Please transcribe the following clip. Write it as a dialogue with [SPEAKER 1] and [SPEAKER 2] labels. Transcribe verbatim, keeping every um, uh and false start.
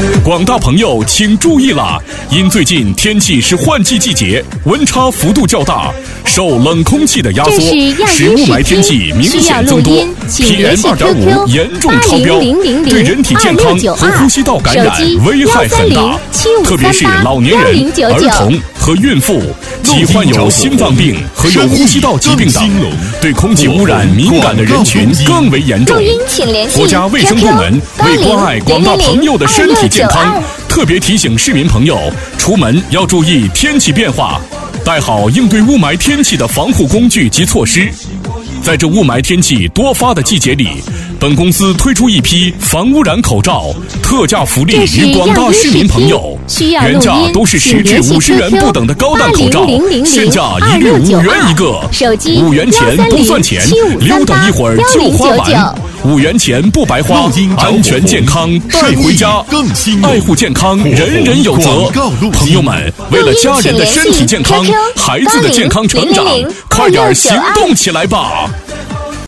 [SPEAKER 1] 广大朋友请注意了，因最近天气是换季季节，温差幅度较大，受冷空气的压缩，使雾霾天气明显增多 ，P M 二点五 严重超标，对人体健康和呼吸道感染危害很大，特别是老年人、儿童和孕妇及患有心脏病和有呼吸道疾病等，对空气污染敏感的人群更为严重。国家卫生部门为关爱广大朋友的身体健康，特别提醒市民朋友，出门要注意天气变化，带好应对雾霾天气的防护工具及措施。在这雾霾天气多发的季节里，本公司推出一批防污染口罩，特价福利与广大市民朋友，原价都是十至五十元不等的高档口罩，现价一律五元一个，五元钱不算钱，溜达一会儿就花完。五元钱不白花，安全健康带回家，爱护健康人人有责。朋友们，为了家人的身体健康、孩子的健康成长，快点行动起来吧！